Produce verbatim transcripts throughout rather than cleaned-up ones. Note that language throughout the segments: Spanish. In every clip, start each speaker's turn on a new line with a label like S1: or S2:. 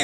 S1: Luis.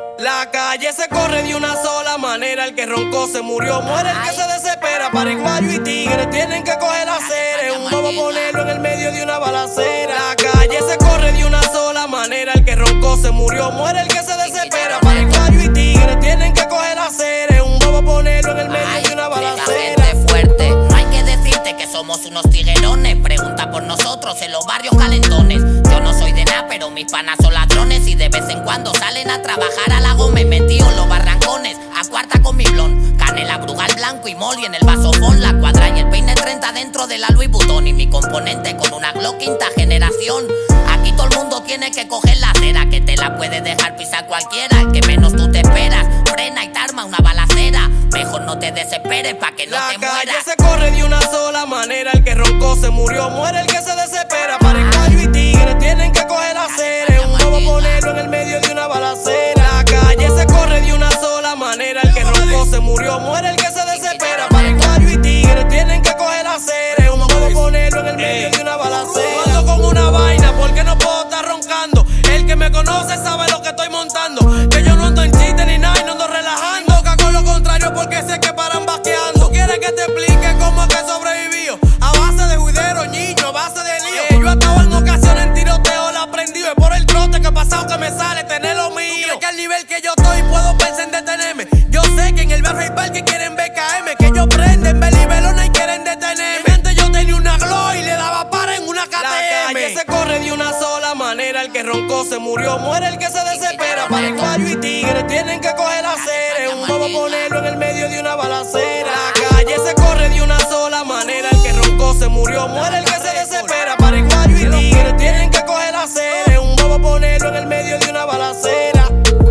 S1: La calle se corre de una sola manera. El que roncó se murió, muere el que se desespera. Paraguayo y tigre tienen que coger acera. Es un bobo ponerlo en el medio de una balacera. La calle se corre de una sola manera. El que roncó se murió, muere el que se desespera. Paraguayo y tigre tienen que coger acera. Es un bobo ponerlo en el medio de una balacera.
S2: Gente fuerte, no hay que decirte que somos unos tiguerones. Pregunta por nosotros en los barrios calentones. Yo no soy de nada, pero mis panas son ladrones. Y de vez en cuando salen a trabajar a la goma. Metido en los barrancones, a cuarta con mi blon. Canela, brugal, blanco y molly en el vasofón. La cuadra y el peine treinta dentro de la Louis Vuitton. Y mi componente con una Glock quinta generación. Aquí todo el mundo tiene que coger la acera, que te la puede dejar pisar cualquiera. El que menos tú te esperas, frena y te arma una balacera. Mejor no te desesperes pa' que no
S1: la
S2: te mueras.
S1: La calle se corre de una sola manera. El que roncó se murió, muere el que se desespera. Paraguayo y tigre tienen que coger acera. Es un bobo ponerlo en el medio de una balacera. La calle se corre de una sola manera. El que roncó se murió, muere el que se desespera. Paraguayo y tigre tienen que coger acera. Es un bobo ponerlo en el medio de una balacera. Yo ando con una vaina porque no puedo estar roncando. El que me conoce sabe lo que estoy montando. Que yo no ando en chiste ni nada y no ando relajando. Boca con lo contrario porque sé que paran basqueando. ¿Tú quieres que te explique cómo es que sobreviví? A base de juidero, niño, a base de lío. Eh, yo he estado en ocasiones en tiroteo, la aprendí. Es por el trote que he pasado que me sale tener lo mío. ¿Tú crees que al nivel que yo estoy puedo pensar en detenerme? Yo sé que en el barrio hay par que quieren B K M, que ellos prenden belibelona y quieren detenerme. Mi mente yo tenía una glow y le daba para en una K T M. La calle se corre de una sola manera. El que roncó se murió, muere el que se desespera. Paraguayo y tigre tienen que coger acera. Es un bobo ponerlo en el medio de una balacera. La calle se corre de una sola manera. El que roncó se murió, muere el que se desespera. Paraguayo y tigre tienen que coger acera. Es un bobo ponerlo en el medio de una balacera.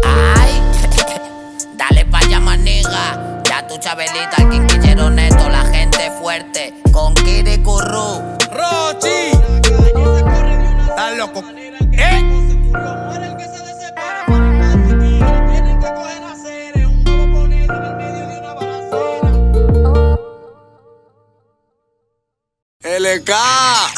S2: Ay, dale pa' allá, maniga. Ya tu Chabelita, el quinquillero neto, la gente fuerte. Con Kiri Curru.
S1: Rochi. ¿Estás loco? ¿Eh? L K